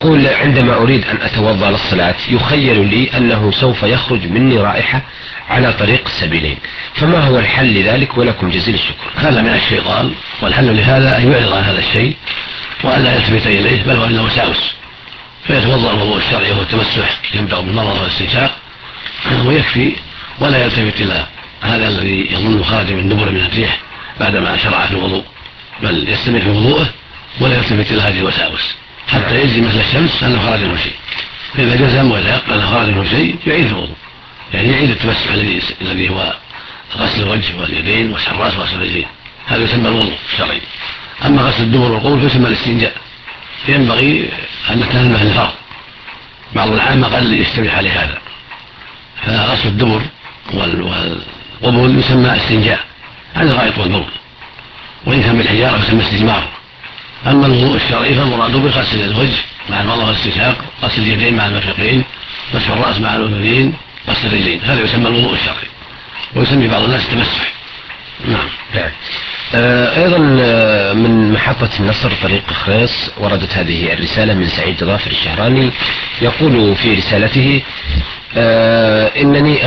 يقول عندما أريد أن أتوضأ للصلاة يخيل لي أنه سوف يخرج مني رائحة على طريق السبيلين، فما هو الحل لذلك؟ ولكم جزيل الشكر. هذا من الشيطان، والحل لهذا أن يعرض عن هذا الشيء وأن لا يلتفت إليه، بل هو أنه وساوس، فيتوضأ الوضوء الشرعي وهو التمسح ينبغي بالمضمضة والاستنشاق ويكفي، ولا يلتفت إلى هذا الذي يظن خارج من دبر من الريح بعدما شرع في الوضوء، بل يستمر في وضوءه ولا يلتفت إلى هذه الوساوس حتى يجزي مثل الشمس أنه خرج منه شيء. فإذا جزم وتيقن أنه خرج منه شيء يعيد الوضوء، يعني يعيد التمسح الذي هو غسل الوجه واليدين ومسح الرأس وغسل الرجلين، هذا يسمى الوضوء الشرعي. أما غسل الدبر والقبول فيسمى الاستنجاء، فينبغي أن نتهم أهل الفرض، بعض العامة قد يشتبه عليه هذا، فغسل الدبر والقبول يسمى استنجاء عن الغائط والبول، وإن كان بالحجارة يسمى استجمار. أما الوضوء الشرعي فالمراد بغسل الوجه مع المضمضة والاستنشاق، غسل اليدين مع المرفقين، مسح الرأس مع الأذنين، غسل الرجلين، هذا يسمى الوضوء الشرعي، ويسمي بعض الناس التمسح. نعم. أيضا من محطة النصر طريق خريص وردت هذه الرسالة من سعيد ظافر الشهراني، يقول في رسالته إنني